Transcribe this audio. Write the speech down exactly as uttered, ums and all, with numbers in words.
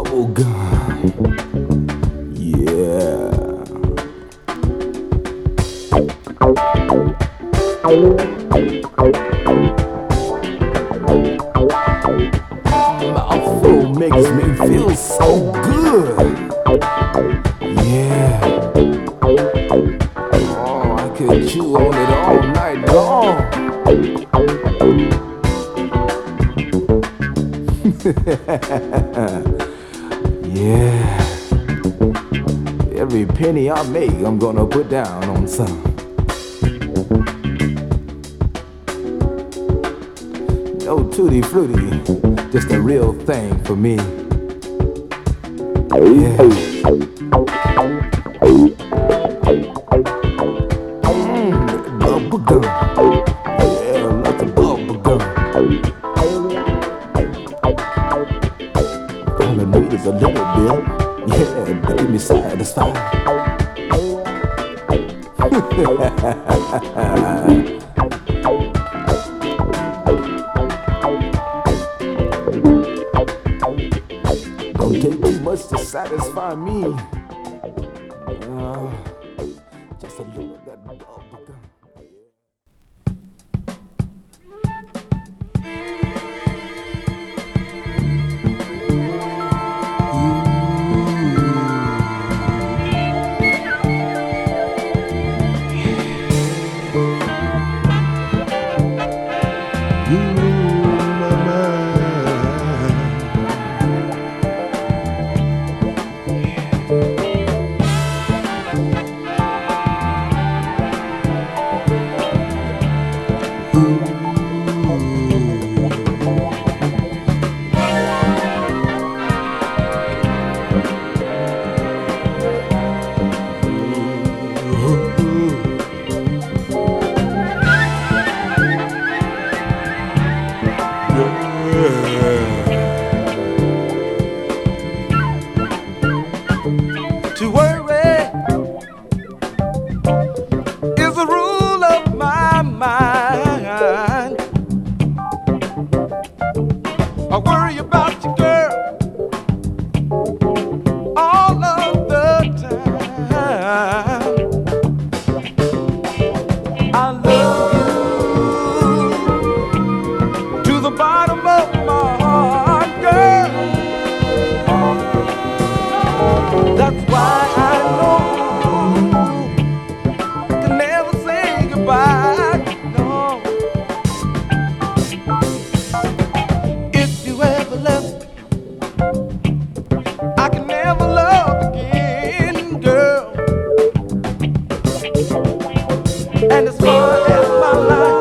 bubble gum. Yeah. Mouthful makes me feel so good. Yeah. Oh, I could chew on it all night long. Yeah. Every penny I make, I'm gonna put down on some. No tutti frutti, just a real thing for me. Yeah. Mm, bubble gum. Yeah, lots of bubble gum. All I need is a little bit. Yeah, to keep me satisfied. Don't take too much to satisfy me. Uh, just a little of that bubble gum. To worry is the rule of my mind. I worry about you, girl, all of the time. I love you to the bottom of my heart, girl. That's why I know I can never say goodbye, no. If you ever left, I can never love again, girl. And as far as my life